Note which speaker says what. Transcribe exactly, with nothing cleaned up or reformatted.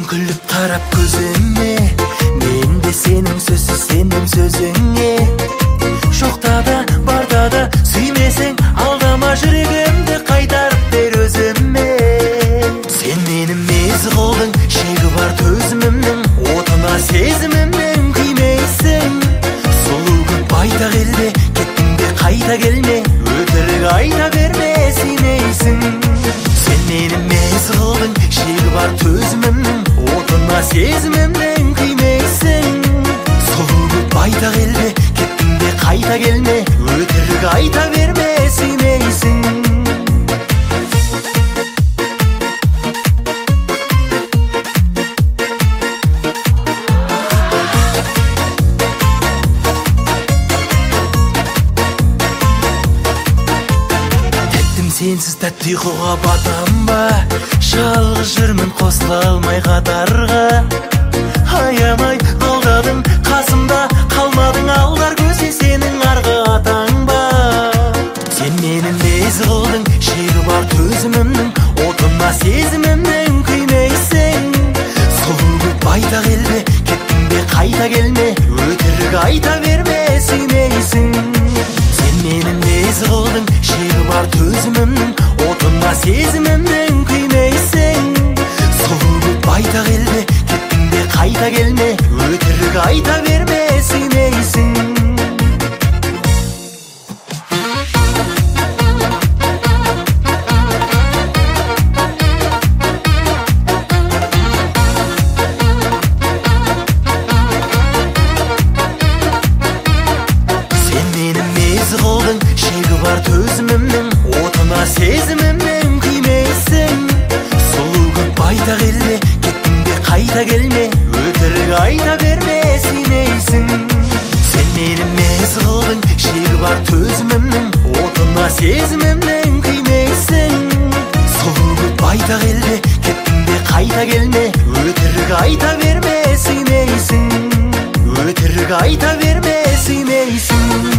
Speaker 1: күліп қарап көзіме, мен де сенің сөзсіз сенің сөзіңе. Жоқта да барда да сүймесең алдама, жүрегімді қайтарып бер өзіме. Сен менің мезғылдың, шегі бар төзімімнің, отына сезімімнің күймейсің. Сұлу көп байтақ елде, кеттің де қайта келме, өтірік айта берме, сүймейсің. Сен менің мезғылдың, шегі бар төзімімнің, отына сезімімнің күймейсің. Сұлу көп байтақ елде, кеттің де қайта келме, өтірік айта берме, сүймейсің. Сенсіз тәтті ұйқыға батам ба, жалғыз жүрмін қосыла алмай қатарға. Аямай алдадың, қасымда қалмадың, алдар көзде сенің арғы атаң ба. Сен менің мезғылдың, шегі бар төзімімнің, отына сезімімнің күймейсің. Сұлу көп байтақ елде, кеттің де қайта келме, өтірік айта берме, сүймейсің. Сен менің мезғылдың, шегі бар төзімімнің, отына сезімімнің күймейсің. Сұлу көп байтақ елде, кеттің де қайта келме, өтірік айта берме, сүймейсің. Мезғылдың, шегі бар төзімімнің, отына сезімімнің күймейсің. Сұлу көп байтақ елде, кеттің де қайта келме, өтірік айта берме, сүймейсің. Сен менің мезғылдың, шегі бар төзімімнің, отына сезімімнің күймейсің. Сұлу көп байтақ елде, кеттің де қайта келме, өтірік айта берме, сүймейсің. Өтірік айта берме, сүймейсің.